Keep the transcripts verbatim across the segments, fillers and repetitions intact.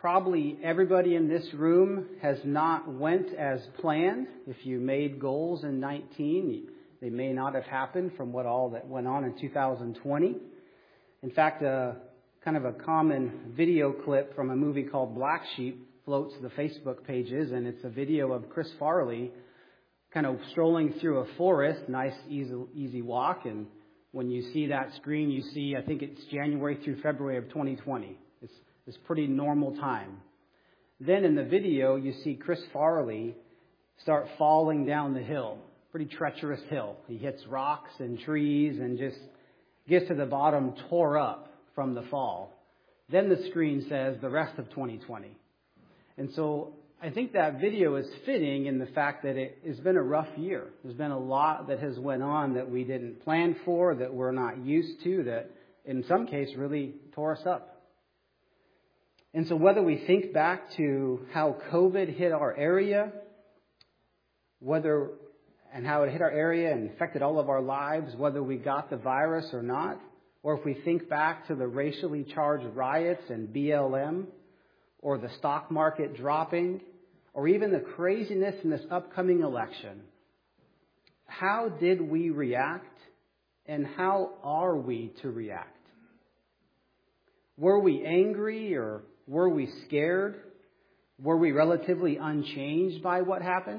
probably everybody in this room has not went as planned. If you made goals in nineteen, they may not have happened from what all that went on in two thousand twenty. In fact, a kind of a common video clip from a movie called Black Sheep floats the Facebook pages, and it's a video of Chris Farley kind of strolling through a forest, nice, easy, easy walk, and when you see that screen, you see, I think it's January through February of twenty twenty. It's, it's pretty normal time. Then in the video, you see Chris Farley start falling down the hill, pretty treacherous hill. He hits rocks and trees and just gets to the bottom, tore up from the fall. Then the screen says the rest of twenty twenty. And so I think that video is fitting in the fact that it has been a rough year. There's been a lot that has went on that we didn't plan for, that we're not used to, that in some case really tore us up. And so whether we think back to how COVID hit our area, whether and how it hit our area and affected all of our lives, whether we got the virus or not, or if we think back to the racially charged riots and B L M, or the stock market dropping, or even the craziness in this upcoming election, how did we react, and how are we to react? Were we angry, or were we scared? Were we relatively unchanged by what happened?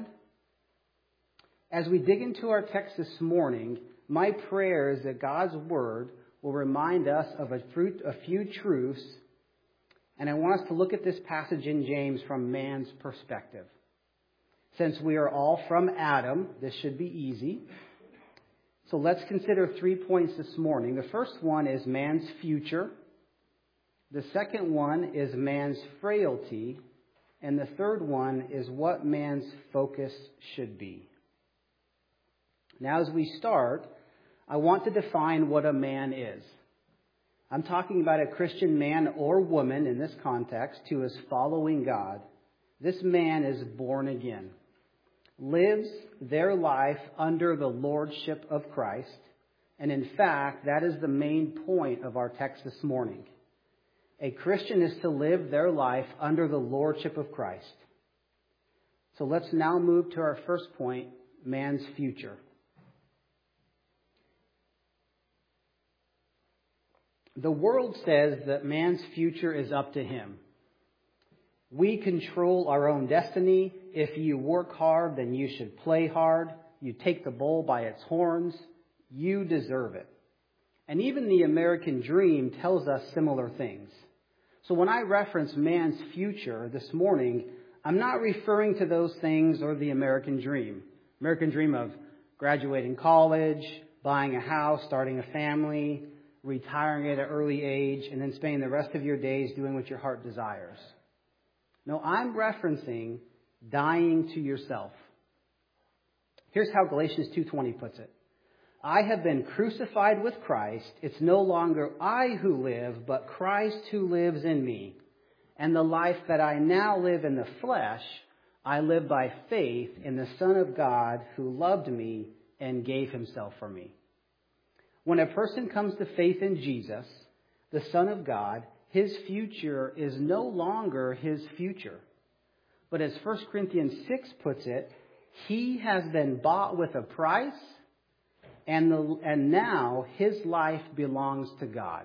As we dig into our text this morning, my prayer is that God's Word will remind us of a few truths. And I want us to look at this passage in James from man's perspective. Since we are all from Adam, this should be easy. So let's consider three points this morning. The first one is man's future. The second one is man's frailty. And the third one is what man's focus should be. Now, as we start, I want to define what a man is. I'm talking about a Christian man or woman in this context who is following God. This man is born again, lives their life under the lordship of Christ. And in fact, that is the main point of our text this morning. A Christian is to live their life under the lordship of Christ. So let's now move to our first point, man's future. The world says that man's future is up to him. We control our own destiny. If you work hard, then you should play hard. You take the bull by its horns. You deserve it. And even the American dream tells us similar things. So when I reference man's future this morning, I'm not referring to those things or the American dream. American dream of graduating college, buying a house, starting a family, retiring at an early age, and then spending the rest of your days doing what your heart desires. No, I'm referencing dying to yourself. Here's how Galatians two twenty puts it. I have been crucified with Christ. It's no longer I who live, but Christ who lives in me. And the life that I now live in the flesh, I live by faith in the Son of God who loved me and gave himself for me. When a person comes to faith in Jesus, the Son of God, his future is no longer his future. But as First Corinthians six puts it, he has been bought with a price, and, the, and now his life belongs to God.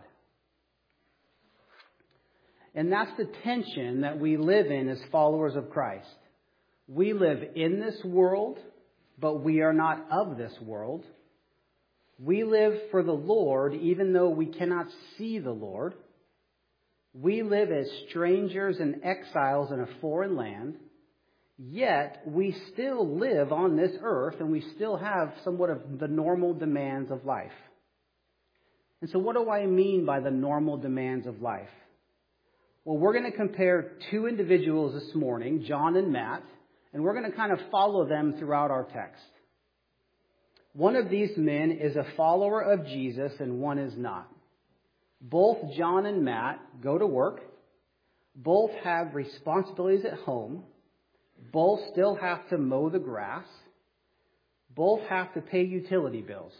And that's the tension that we live in as followers of Christ. We live in this world, but we are not of this world. We live for the Lord, even though we cannot see the Lord. We live as strangers and exiles in a foreign land, yet we still live on this earth, and we still have somewhat of the normal demands of life. And so what do I mean by the normal demands of life? Well, we're going to compare two individuals this morning, John and Matt, and we're going to kind of follow them throughout our text. One of these men is a follower of Jesus and one is not. Both John and Matt go to work. Both have responsibilities at home. Both still have to mow the grass. Both have to pay utility bills.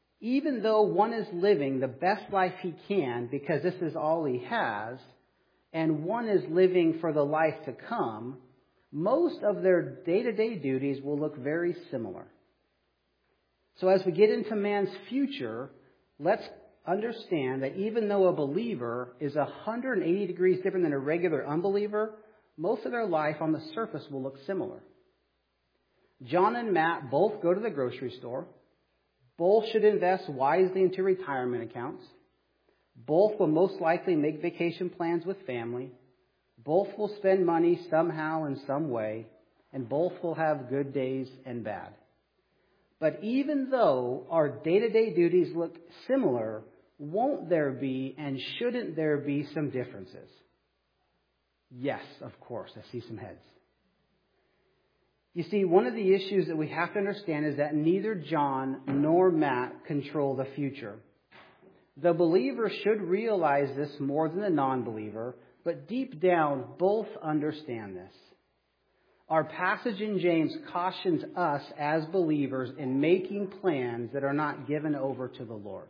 Even though one is living the best life he can because this is all he has, and one is living for the life to come, most of their day-to-day duties will look very similar. So as we get into man's future, let's understand that even though a believer is one hundred eighty degrees different than a regular unbeliever, most of their life on the surface will look similar. John and Matt both go to the grocery store. Both should invest wisely into retirement accounts. Both will most likely make vacation plans with family. Both will spend money somehow in some way. And both will have good days and bad. But even though our day-to-day duties look similar, won't there be and shouldn't there be some differences? Yes, of course. I see some heads. You see, one of the issues that we have to understand is that neither John nor Matt control the future. The believer should realize this more than the non-believer, but deep down, both understand this. Our passage in James cautions us as believers in making plans that are not given over to the Lord.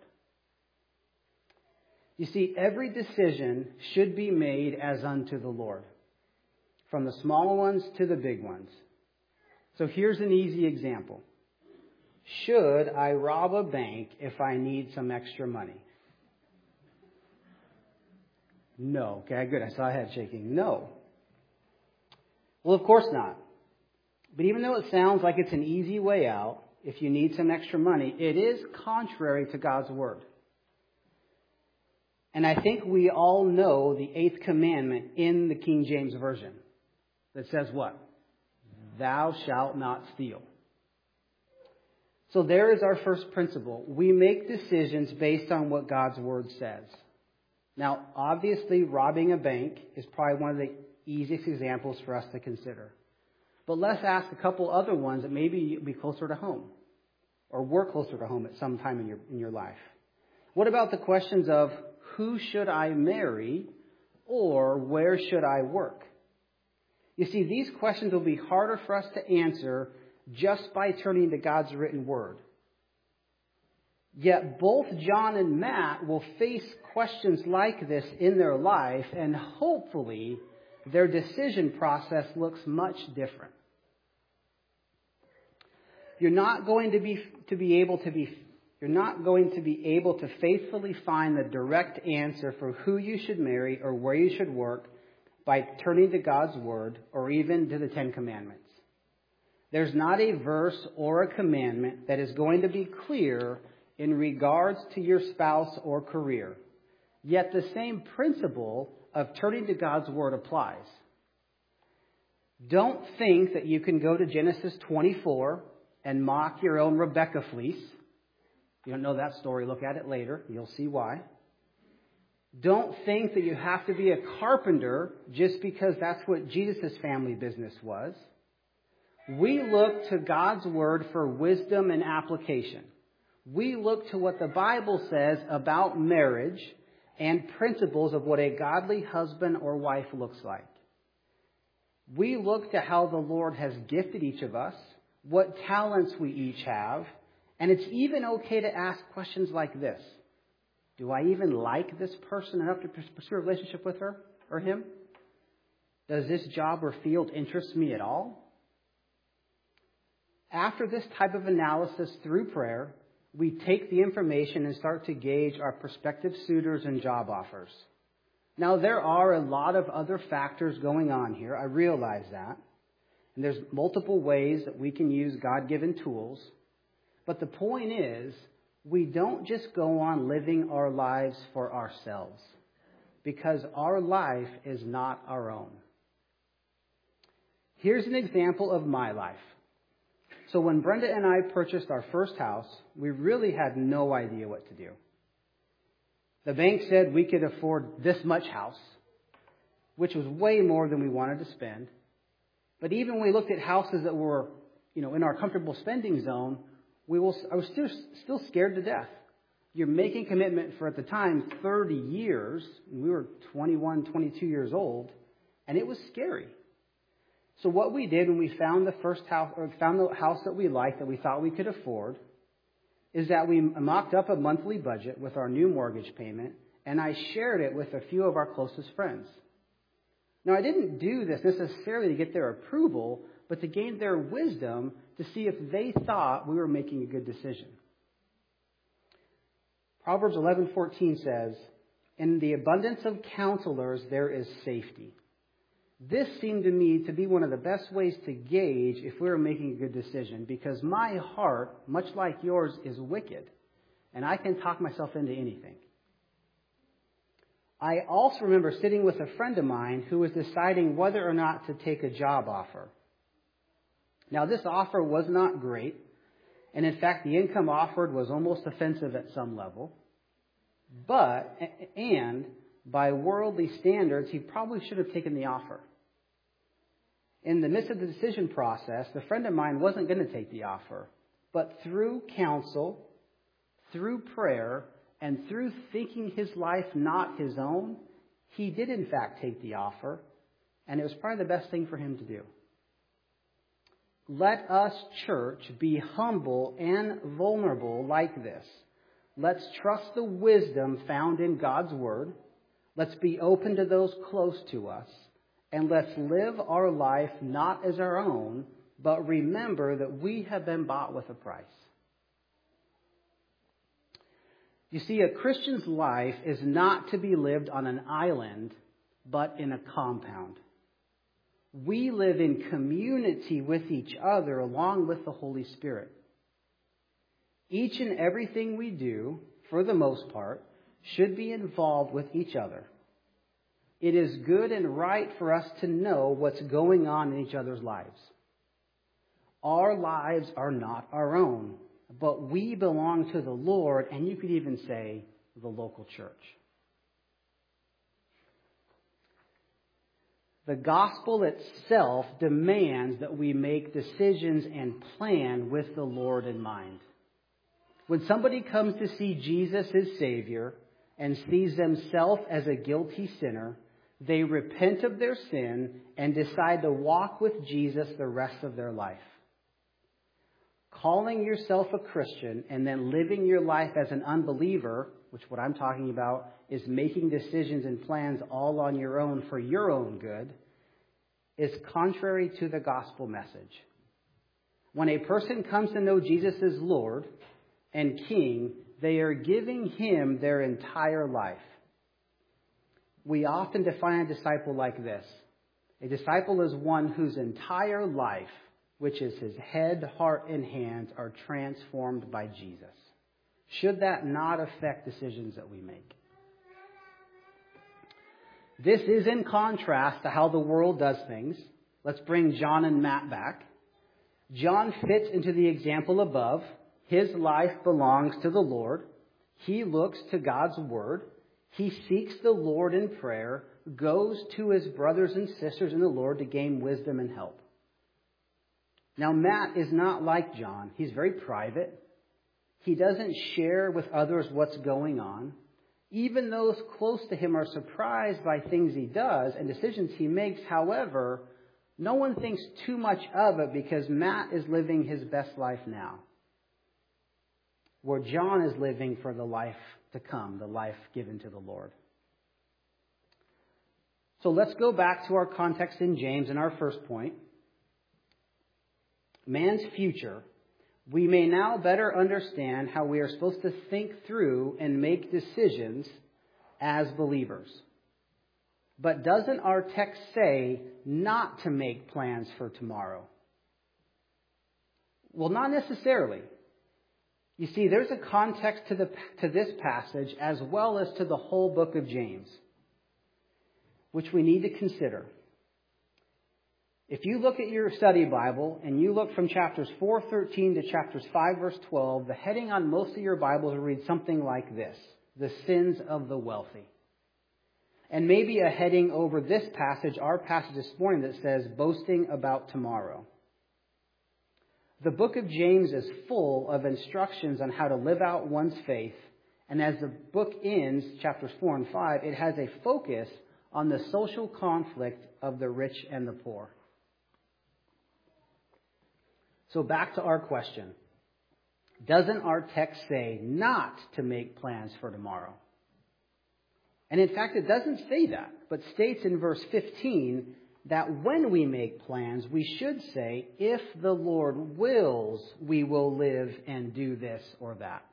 You see, every decision should be made as unto the Lord, from the small ones to the big ones. So here's an easy example. Should I rob a bank if I need some extra money? No. Okay, good. I saw a head shaking. No. Well, of course not. But even though it sounds like it's an easy way out, if you need some extra money, it is contrary to God's word. And I think we all know the eighth commandment in the King James Version that says what? Thou shalt not steal. So there is our first principle. We make decisions based on what God's word says. Now, obviously, robbing a bank is probably one of the easiest examples for us to consider. But let's ask a couple other ones that maybe be closer to home or were closer to home at some time in your, in your life. What about the questions of who should I marry or where should I work? You see, these questions will be harder for us to answer just by turning to God's written word. Yet both John and Matt will face questions like this in their life, and hopefully their decision process looks much different. You're not going to be to be able to be you're not going to be able to faithfully find the direct answer for who you should marry or where you should work by turning to God's word or even to the Ten Commandments. There's not a verse or a commandment that is going to be clear in regards to your spouse or career. Yet the same principle of turning to God's word applies. Don't think that you can go to Genesis twenty-four and mock your own Rebecca fleece. If you don't know that story, look at it later. You'll see why. Don't think that you have to be a carpenter just because that's what Jesus' family business was. We look to God's word for wisdom and application. We look to what the Bible says about marriage and principles of what a godly husband or wife looks like. We look to how the Lord has gifted each of us, what talents we each have, and it's even okay to ask questions like this. Do I even like this person enough to pursue a relationship with her or him? Does this job or field interest me at all? After this type of analysis through prayer, we take the information and start to gauge our prospective suitors and job offers. Now, there are a lot of other factors going on here. I realize that. And there's multiple ways that we can use God-given tools. But the point is, we don't just go on living our lives for ourselves, because our life is not our own. Here's an example of my life. So when Brenda and I purchased our first house, we really had no idea what to do. The bank said we could afford this much house, which was way more than we wanted to spend. But even when we looked at houses that were, you know, in our comfortable spending zone, we will, I was still, still scared to death. You're making commitment for, at the time, thirty years. We were twenty-one, twenty-two years old, and it was scary. So what we did when we found the first house, or found the house that we liked, that we thought we could afford, is that we mocked up a monthly budget with our new mortgage payment, and I shared it with a few of our closest friends. Now, I didn't do this necessarily to get their approval, but to gain their wisdom to see if they thought we were making a good decision. Proverbs eleven fourteen says, "In the abundance of counselors there is safety." This seemed to me to be one of the best ways to gauge if we were making a good decision, because my heart, much like yours, is wicked, and I can talk myself into anything. I also remember sitting with a friend of mine who was deciding whether or not to take a job offer. Now, this offer was not great, and in fact, the income offered was almost offensive at some level. But, and by worldly standards, he probably should have taken the offer. In the midst of the decision process, the friend of mine wasn't going to take the offer. But through counsel, through prayer, and through thinking his life not his own, he did in fact take the offer, and it was probably the best thing for him to do. Let us, church, be humble and vulnerable like this. Let's trust the wisdom found in God's Word. Let's be open to those close to us. And let's live our life not as our own, but remember that we have been bought with a price. You see, a Christian's life is not to be lived on an island, but in a compound. We live in community with each other along with the Holy Spirit. Each and everything we do, for the most part, should be involved with each other. It is good and right for us to know what's going on in each other's lives. Our lives are not our own, but we belong to the Lord, and you could even say the local church. The gospel itself demands that we make decisions and plan with the Lord in mind. When somebody comes to see Jesus as Savior and sees themselves as a guilty sinner, they repent of their sin and decide to walk with Jesus the rest of their life. Calling yourself a Christian and then living your life as an unbeliever, which what I'm talking about is making decisions and plans all on your own for your own good, is contrary to the gospel message. When a person comes to know Jesus as Lord and King, they are giving Him their entire life. We often define a disciple like this. A disciple is one whose entire life, which is his head, heart, and hands, are transformed by Jesus. Should that not affect decisions that we make? This is in contrast to how the world does things. Let's bring John and Matt back. John fits into the example above. His life belongs to the Lord. He looks to God's Word. He seeks the Lord in prayer, goes to his brothers and sisters in the Lord to gain wisdom and help. Now, Matt is not like John. He's very private. He doesn't share with others what's going on. Even those close to him are surprised by things he does and decisions he makes. However, no one thinks too much of it because Matt is living his best life now, where John is living for the life to come, the life given to the Lord. So let's go back to our context in James and our first point. Man's future. We may now better understand how we are supposed to think through and make decisions as believers. But doesn't our text say not to make plans for tomorrow? Well, not necessarily. You see, there's a context to the to this passage as well as to the whole book of James, which we need to consider. If you look at your study Bible and you look from chapters four thirteen to chapters five verse twelve, the heading on most of your Bibles will read something like this: the sins of the wealthy. And maybe a heading over this passage, our passage this morning, that says boasting about tomorrow. The book of James is full of instructions on how to live out one's faith. And as the book ends, chapters four and five, it has a focus on the social conflict of the rich and the poor. So back to our question. Doesn't our text say not to make plans for tomorrow? And in fact, it doesn't say that, but states in verse fifteen that when we make plans, we should say, if the Lord wills, we will live and do this or that.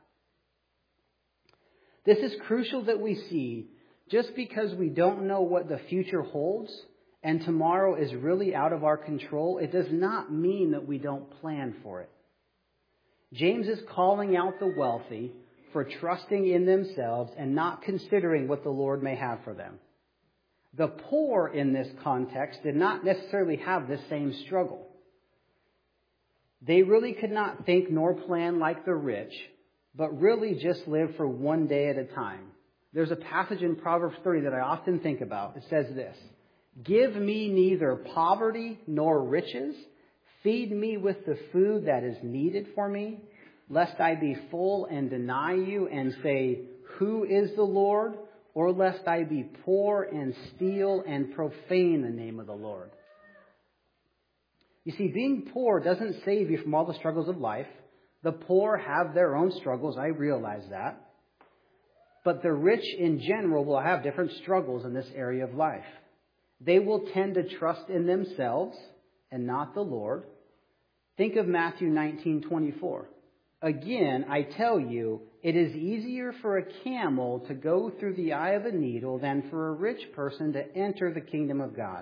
This is crucial that we see. Just because we don't know what the future holds and tomorrow is really out of our control, it does not mean that we don't plan for it. James is calling out the wealthy for trusting in themselves and not considering what the Lord may have for them. The poor in this context did not necessarily have this same struggle. They really could not think nor plan like the rich, but really just live for one day at a time. There's a passage in Proverbs thirty that I often think about. It says this, "Give me neither poverty nor riches. Feed me with the food that is needed for me, lest I be full and deny you and say, 'Who is the Lord?' Or lest I be poor and steal and profane the name of the Lord." You see, being poor doesn't save you from all the struggles of life. The poor have their own struggles. I realize that. But the rich in general will have different struggles in this area of life. They will tend to trust in themselves and not the Lord. Think of Matthew nineteen twenty-four. "Again, I tell you, it is easier for a camel to go through the eye of a needle than for a rich person to enter the kingdom of God."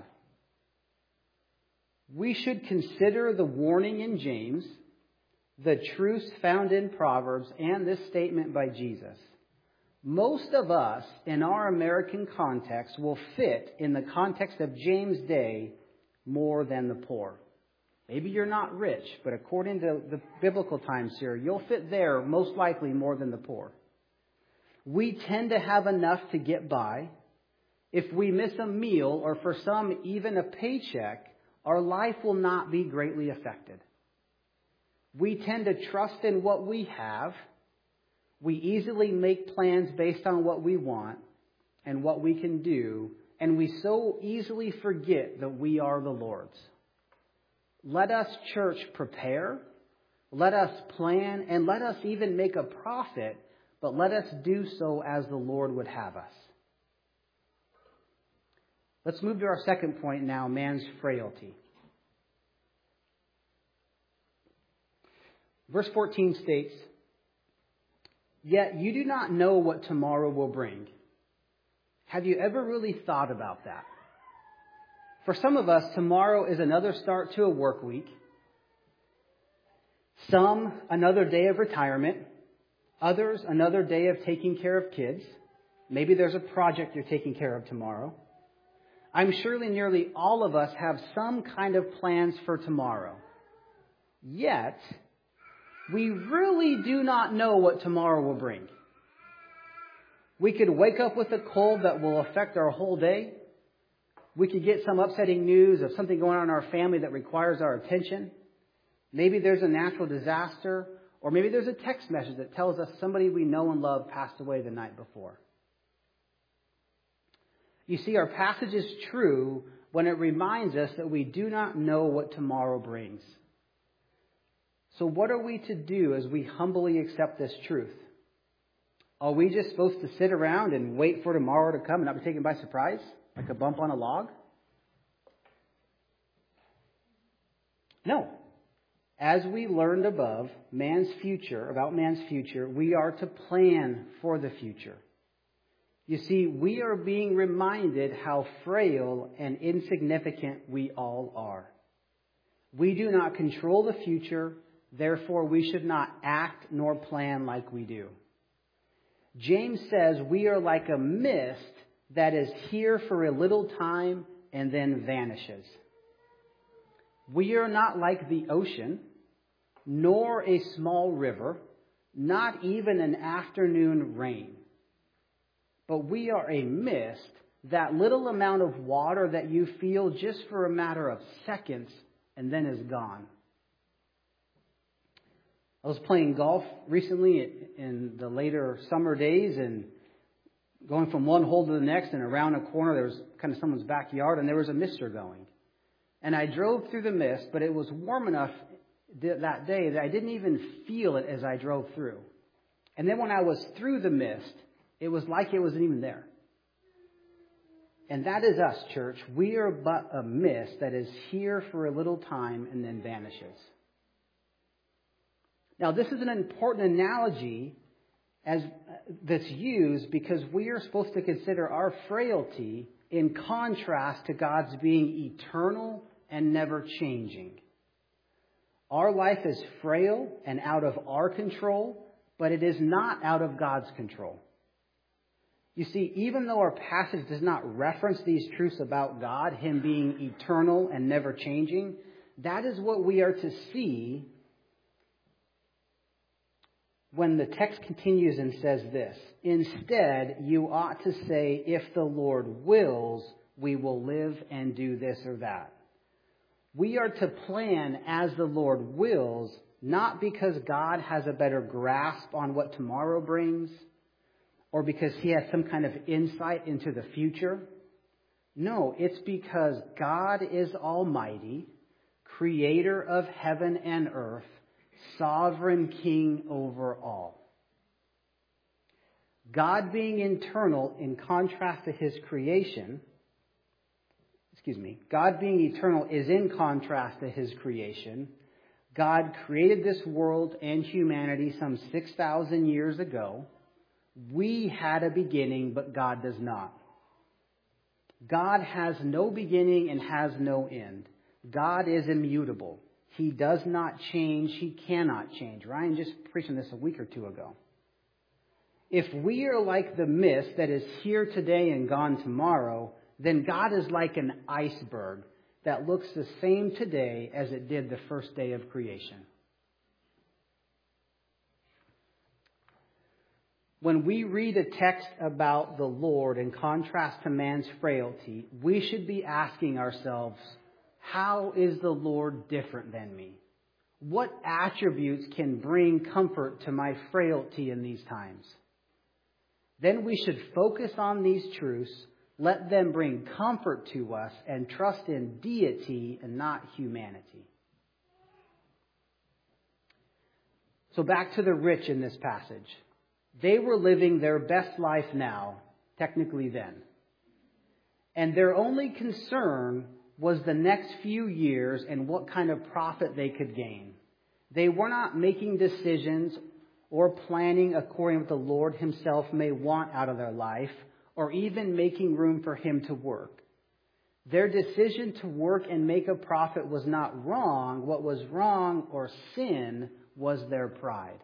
We should consider the warning in James, the truths found in Proverbs, and this statement by Jesus. Most of us in our American context will fit in the context of James' day more than the poor. Maybe you're not rich, but according to the biblical times here, you'll fit there most likely more than the poor. We tend to have enough to get by. If we miss a meal, or for some even a paycheck, our life will not be greatly affected. We tend to trust in what we have. We easily make plans based on what we want and what we can do, and we so easily forget that we are the Lord's. Let us, church, prepare, let us plan, and let us even make a profit, but let us do so as the Lord would have us. Let's move to our second point now, man's frailty. Verse fourteen states, "Yet you do not know what tomorrow will bring." Have you ever really thought about that? For some of us, tomorrow is another start to a work week. Some, another day of retirement. Others, another day of taking care of kids. Maybe there's a project you're taking care of tomorrow. I'm surely nearly all of us have some kind of plans for tomorrow. Yet, we really do not know what tomorrow will bring. We could wake up with a cold that will affect our whole day. We could get some upsetting news of something going on in our family that requires our attention. Maybe there's a natural disaster, or maybe there's a text message that tells us somebody we know and love passed away the night before. You see, our passage is true when it reminds us that we do not know what tomorrow brings. So what are we to do as we humbly accept this truth? Are we just supposed to sit around and wait for tomorrow to come and not be taken by surprise? Like a bump on a log? No. As we learned above, man's future, about man's future, we are to plan for the future. You see, we are being reminded how frail and insignificant we all are. We do not control the future, therefore we should not act nor plan like we do. James says we are like a mist that is here for a little time and then vanishes. We are not like the ocean, nor a small river, not even an afternoon rain. But we are a mist, that little amount of water that you feel just for a matter of seconds and then is gone. I was playing golf recently in the later summer days and going from one hole to the next, and around a corner there was kind of someone's backyard and there was a mister going. And I drove through the mist, but it was warm enough that day that I didn't even feel it as I drove through. And then when I was through the mist, it was like it wasn't even there. And that is us, church. We are but a mist that is here for a little time and then vanishes. Now, this is an important analogy as that's used because we are supposed to consider our frailty in contrast to God's being eternal and never changing. Our life is frail and out of our control, but it is not out of God's control. You see, even though our passage does not reference these truths about God, Him being eternal and never changing, that is what we are to see when the text continues and says this. Instead, you ought to say, if the Lord wills, we will live and do this or that. We are to plan as the Lord wills, not because God has a better grasp on what tomorrow brings, or because He has some kind of insight into the future. No, it's because God is almighty, creator of heaven and earth, sovereign king over all. God being internal in contrast to His creation, excuse me, God being eternal is in contrast to His creation. God created this world and humanity some six thousand years ago. We had a beginning, but God does not. God has no beginning and has no end. God is immutable. He does not change. He cannot change. Ryan just preached on this a week or two ago. If we are like the mist that is here today and gone tomorrow, then God is like an iceberg that looks the same today as it did the first day of creation. When we read a text about the Lord in contrast to man's frailty, we should be asking ourselves, how is the Lord different than me? What attributes can bring comfort to my frailty in these times? Then we should focus on these truths, let them bring comfort to us, and trust in deity and not humanity. So back to the rich in this passage. They were living their best life now, technically then. And their only concern was the next few years and what kind of profit they could gain. They were not making decisions or planning according to what the Lord Himself may want out of their life, or even making room for Him to work. Their decision to work and make a profit was not wrong. What was wrong or sin was their pride.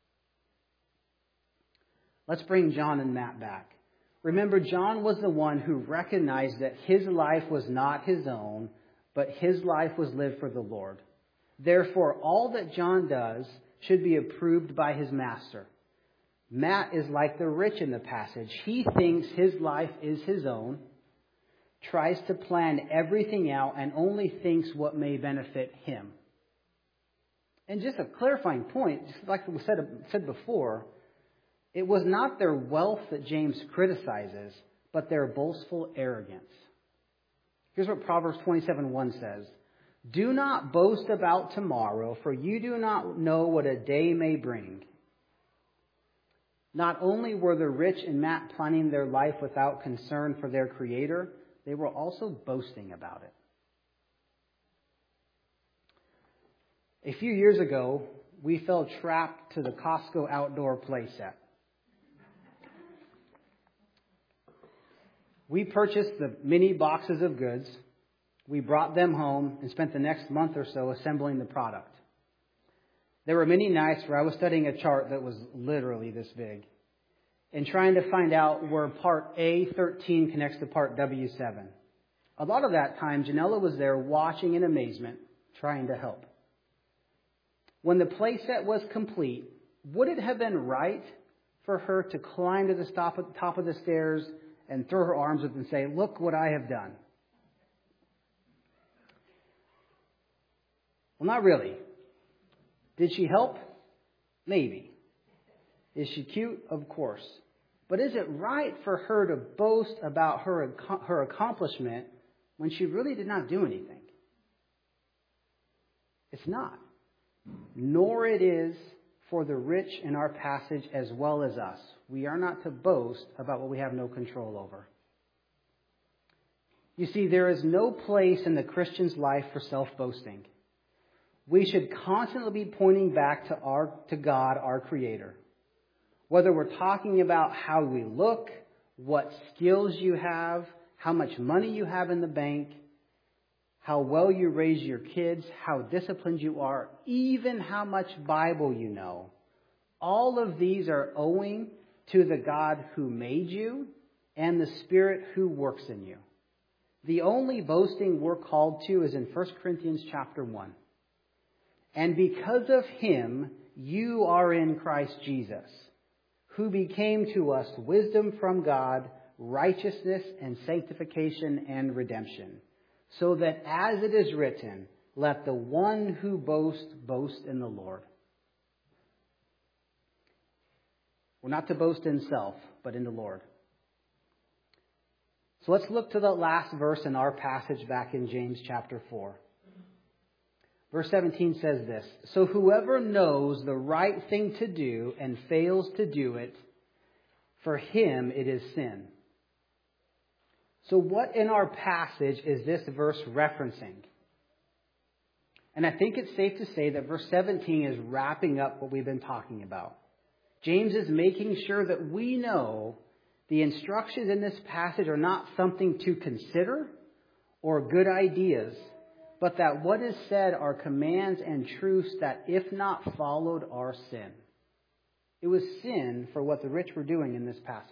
Let's bring John and Matt back. Remember, John was the one who recognized that his life was not his own, but his life was lived for the Lord. Therefore, all that John does should be approved by his master. Matt is like the rich in the passage. He thinks his life is his own, tries to plan everything out, and only thinks what may benefit him. And just a clarifying point, just like we said, said before, it was not their wealth that James criticizes, but their boastful arrogance. Here's what Proverbs twenty-seven one says. Do not boast about tomorrow, for you do not know what a day may bring. Not only were the rich and Matt planning their life without concern for their Creator, they were also boasting about it. A few years ago, we fell trapped to the Costco outdoor playset. We purchased the mini boxes of goods. We brought them home and spent the next month or so assembling the product. There were many nights where I was studying a chart that was literally this big and trying to find out where part A thirteen connects to part W seven. A lot of that time, Janella was there watching in amazement, trying to help. When the playset was complete, would it have been right for her to climb to the top of the stairs and throw her arms up and say, look what I have done? Well, not really. Did she help? Maybe. Is she cute? Of course. But is it right for her to boast about her, her accomplishment when she really did not do anything? It's not. Nor it is for the rich in our passage as well as us. We are not to boast about what we have no control over. You see, there is no place in the Christian's life for self-boasting. We should constantly be pointing back to our to God, our Creator. Whether we're talking about how we look, what skills you have, how much money you have in the bank, how well you raise your kids, how disciplined you are, even how much Bible you know. All of these are owing to the God who made you and the Spirit who works in you. The only boasting we're called to is in First Corinthians chapter one. And because of him, you are in Christ Jesus, who became to us wisdom from God, righteousness and sanctification and redemption, so that as it is written, let the one who boasts boast in the Lord. We're not to boast in self, but in the Lord. So let's look to the last verse in our passage back in James chapter four. Verse seventeen says this, so whoever knows the right thing to do and fails to do it, for him it is sin. So what in our passage is this verse referencing? And I think it's safe to say that verse seventeen is wrapping up what we've been talking about. James is making sure that we know the instructions in this passage are not something to consider or good ideas, but that what is said are commands and truths that, if not followed, are sin. It was sin for what the rich were doing in this passage.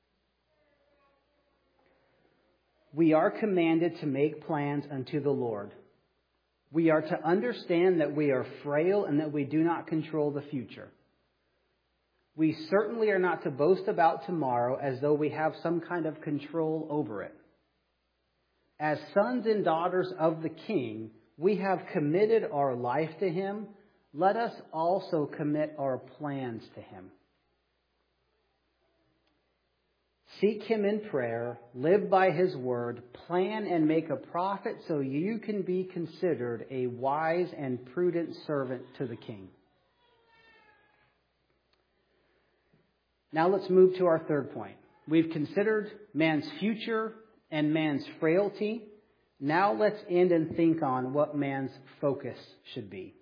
We are commanded to make plans unto the Lord. We are to understand that we are frail and that we do not control the future. We certainly are not to boast about tomorrow as though we have some kind of control over it. As sons and daughters of the King, we have committed our life to him. Let us also commit our plans to him. Seek him in prayer, live by his word, plan and make a profit so you can be considered a wise and prudent servant to the King. Now let's move to our third point. We've considered man's future and man's frailty. Now let's end and think on what man's focus should be.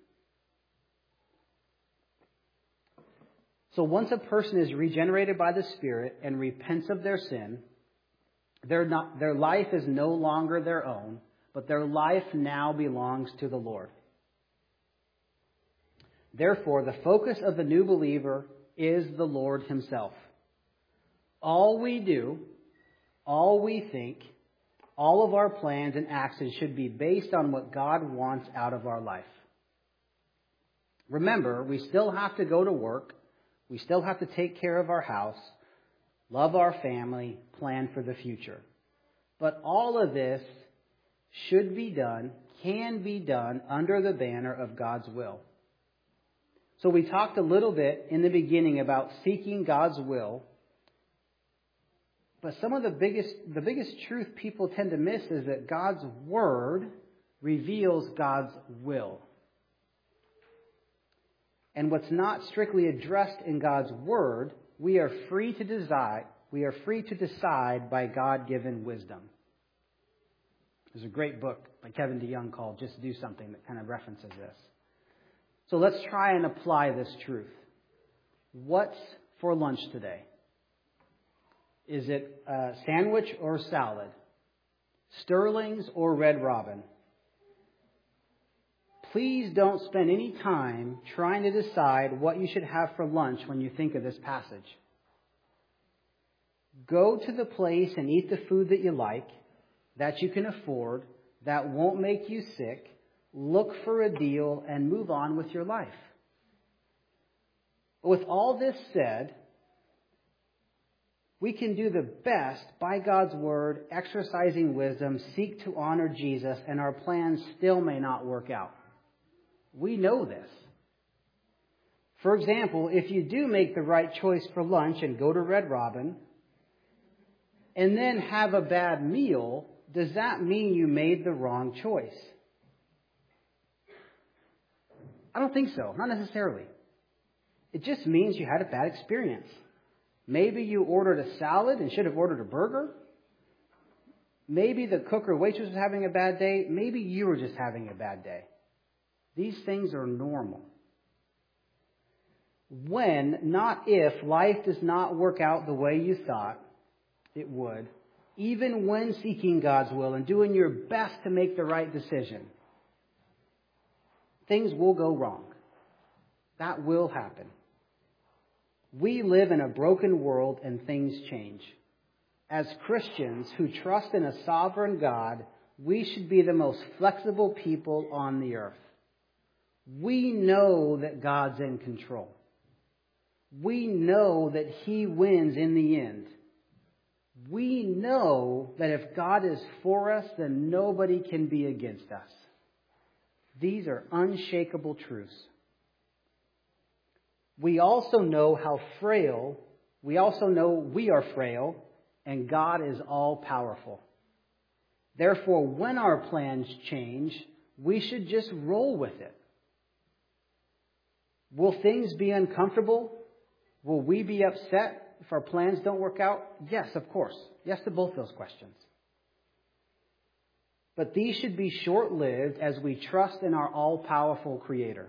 So once a person is regenerated by the Spirit and repents of their sin, their, not, their life is no longer their own, but their life now belongs to the Lord. Therefore, the focus of the new believer is the Lord himself. All we do, all we think, all of our plans and actions should be based on what God wants out of our life. Remember, we still have to go to work. We still have to take care of our house, love our family, plan for the future. But all of this should be done, can be done under the banner of God's will. So we talked a little bit in the beginning about seeking God's will. But some of the biggest, the biggest truth people tend to miss is that God's word reveals God's will. And what's not strictly addressed in God's word, we are free to decide, we are free to decide by God-given wisdom. There's a great book by Kevin DeYoung called Just Do Something that kind of references this. So let's try and apply this truth. What's for lunch today? Is it a sandwich or salad? Sterling's or Red Robin? Please don't spend any time trying to decide what you should have for lunch when you think of this passage. Go to the place and eat the food that you like, that you can afford, that won't make you sick. Look for a deal and move on with your life. With all this said, we can do the best by God's word, exercising wisdom, seek to honor Jesus, and our plans still may not work out. We know this. For example, if you do make the right choice for lunch and go to Red Robin, and then have a bad meal, does that mean you made the wrong choice? I don't think so. Not necessarily. It just means you had a bad experience. Maybe you ordered a salad and should have ordered a burger. Maybe the cook or waitress was having a bad day. Maybe you were just having a bad day. These things are normal. When, not if, life does not work out the way you thought it would, even when seeking God's will and doing your best to make the right decision, things will go wrong. That will happen. We live in a broken world and things change. As Christians who trust in a sovereign God, we should be the most flexible people on the earth. We know that God's in control. We know that He wins in the end. We know that if God is for us, then nobody can be against us. These are unshakable truths. We also know how frail, we also know we are frail, and God is all-powerful. Therefore, when our plans change, we should just roll with it. Will things be uncomfortable? Will we be upset if our plans don't work out? Yes, of course. Yes to both those questions. But these should be short-lived as we trust in our all-powerful Creator.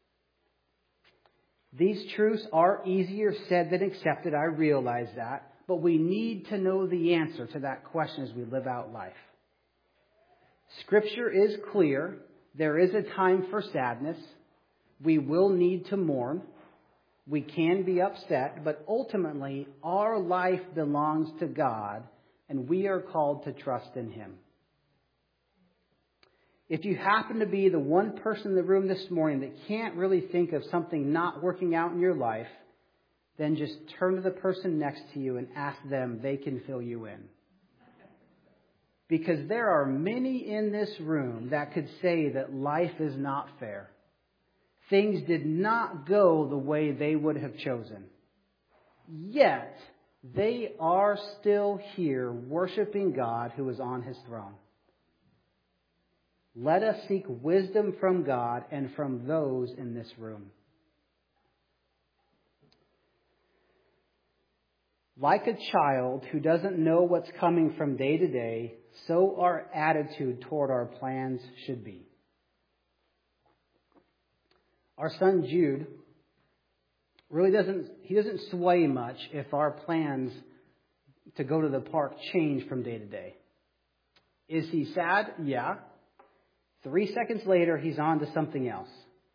These truths are easier said than accepted, I realize that, but we need to know the answer to that question as we live out life. Scripture is clear. There is a time for sadness. We will need to mourn. We can be upset, but ultimately our life belongs to God, and we are called to trust in Him. If you happen to be the one person in the room this morning that can't really think of something not working out in your life, then just turn to the person next to you and ask them. They can fill you in. Because there are many in this room that could say that life is not fair. Things did not go the way they would have chosen. Yet, they are still here worshiping God who is on His throne. Let us seek wisdom from God and from those in this room. Like a child who doesn't know what's coming from day to day, so our attitude toward our plans should be. Our son Jude really doesn't, he doesn't sway much if our plans to go to the park change from day to day. Is he sad? Yeah. Three seconds later, he's on to something else.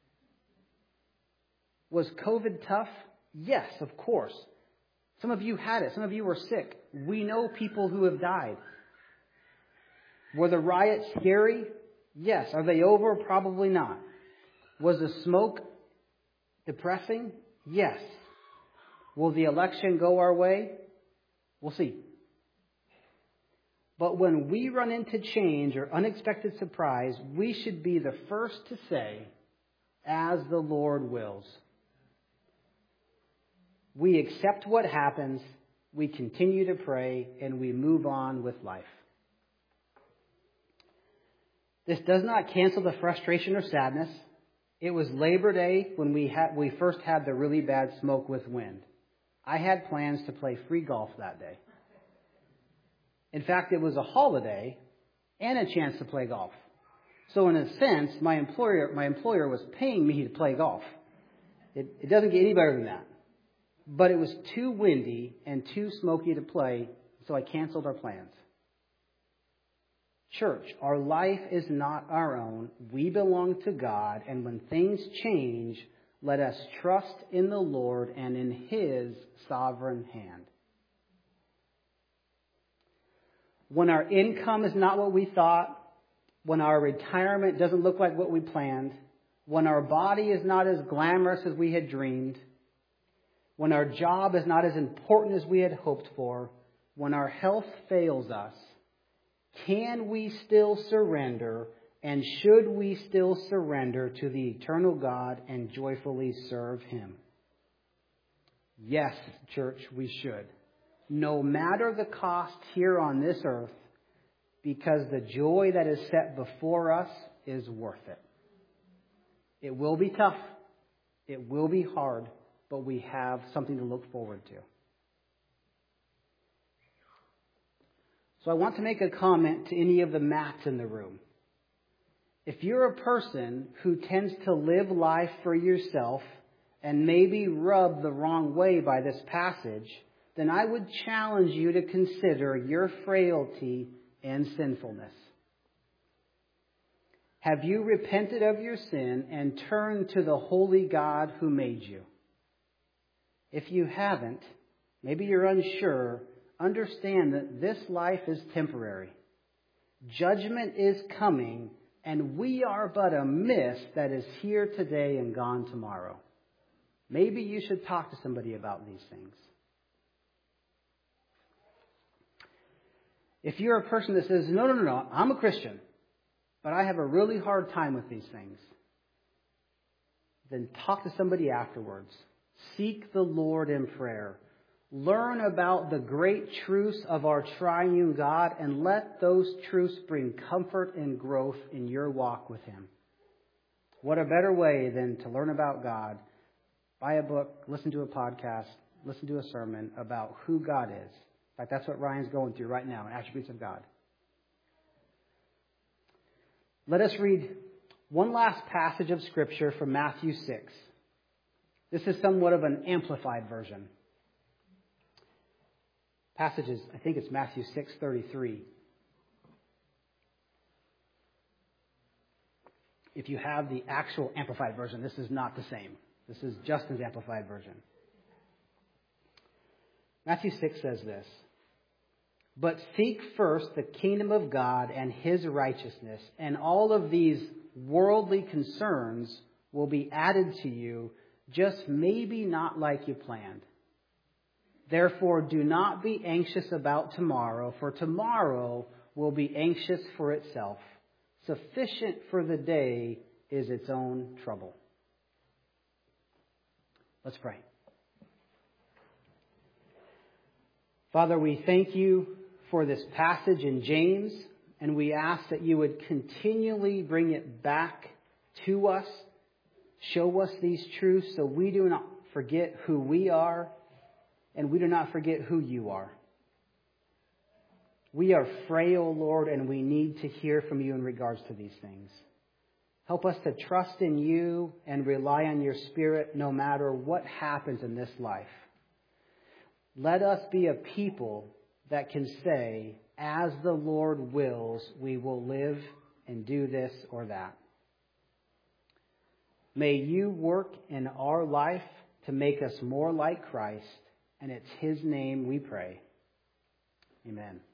Was COVID tough? Yes, of course. Some of you had it. Some of you were sick. We know people who have died. Were the riots scary? Yes. Are they over? Probably not. Was the smoke depressing? Yes. Will the election go our way? We'll see. But when we run into change or unexpected surprise, we should be the first to say, as the Lord wills. We accept what happens, we continue to pray, and we move on with life. This does not cancel the frustration or sadness. It was Labor Day when we had we first had the really bad smoke with wind. I had plans to play free golf that day. In fact, it was a holiday and a chance to play golf. So in a sense, my employer my employer was paying me to play golf. It, it doesn't get any better than that. But it was too windy and too smoky to play, so I canceled our plans. Church, our life is not our own. We belong to God, and when things change, let us trust in the Lord and in His sovereign hand. When our income is not what we thought, when our retirement doesn't look like what we planned, when our body is not as glamorous as we had dreamed, when our job is not as important as we had hoped for, when our health fails us, can we still surrender, and should we still surrender to the eternal God and joyfully serve Him? Yes, church, we should. No matter the cost here on this earth, because the joy that is set before us is worth it. It will be tough. It will be hard, but we have something to look forward to. So I want to make a comment to any of the Matts in the room. If you're a person who tends to live life for yourself and maybe rubbed the wrong way by this passage, then I would challenge you to consider your frailty and sinfulness. Have you repented of your sin and turned to the holy God who made you? If you haven't, maybe you're unsure, understand that this life is temporary. Judgment is coming, and we are but a mist that is here today and gone tomorrow. Maybe you should talk to somebody about these things. If you're a person that says, no, no, no, no, I'm a Christian, but I have a really hard time with these things, then talk to somebody afterwards. Seek the Lord in prayer. Learn about the great truths of our triune God and let those truths bring comfort and growth in your walk with Him. What a better way than to learn about God? Buy a book, listen to a podcast, listen to a sermon about who God is. In fact, that's what Ryan's going through right now, Attributes of God. Let us read one last passage of Scripture from Matthew six. This is somewhat of an amplified version. Passage is, I think it's Matthew six thirty-three. If you have the actual amplified version, this is not the same. This is Justin's amplified version. Matthew six says this: "But seek first the kingdom of God and His righteousness, and all of these worldly concerns will be added to you, just maybe not like you planned. Therefore, do not be anxious about tomorrow, for tomorrow will be anxious for itself. Sufficient for the day is its own trouble." Let's pray. Father, we thank you for this passage in James, and we ask that you would continually bring it back to us, show us these truths so we do not forget who we are, and we do not forget who you are. We are frail, Lord, and we need to hear from you in regards to these things. Help us to trust in you and rely on your Spirit no matter what happens in this life. Let us be a people that can say, as the Lord wills, we will live and do this or that. May you work in our life to make us more like Christ, and it's His name we pray. Amen.